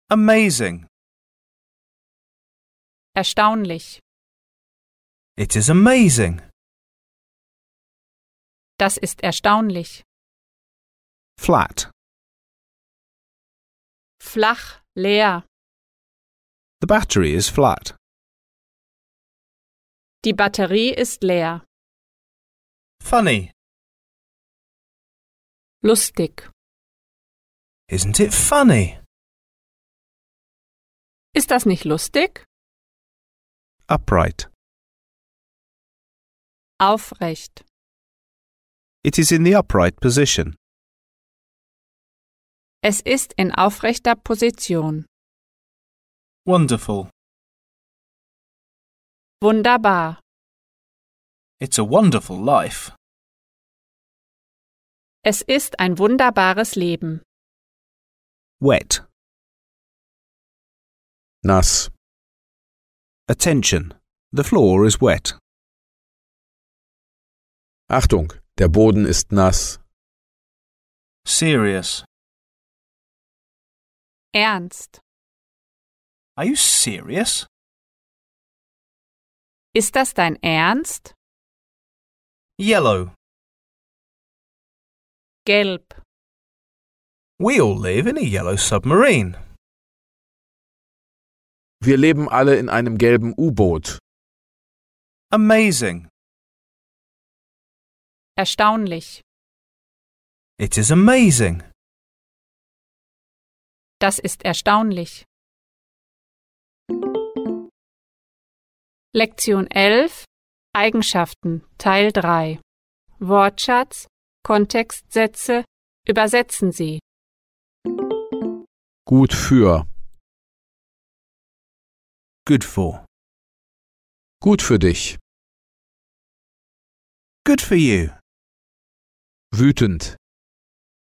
Amazing. Erstaunlich. It is amazing. Das ist erstaunlich. Flat. Flach, leer. The battery is flat. Die Batterie ist leer. Funny. Lustig. Isn't it funny? Ist das nicht lustig? Upright. Aufrecht. It is in the upright position. Es ist in aufrechter Position. Wonderful. Wunderbar. It's a wonderful life. Es ist ein wunderbares Leben. Wet. Nass. Attention. The floor is wet. Achtung, der Boden ist nass. Serious. Ernst. Are you serious? Ist das dein Ernst? Yellow. Gelb. We all live in a yellow submarine. Wir leben alle in einem gelben U-Boot. Amazing. Erstaunlich. It is amazing. Das ist erstaunlich. Lektion 11 Eigenschaften Teil 3 Wortschatz, Kontextsätze, übersetzen Sie. Gut für. Good for. Gut für dich. Good for you. Wütend.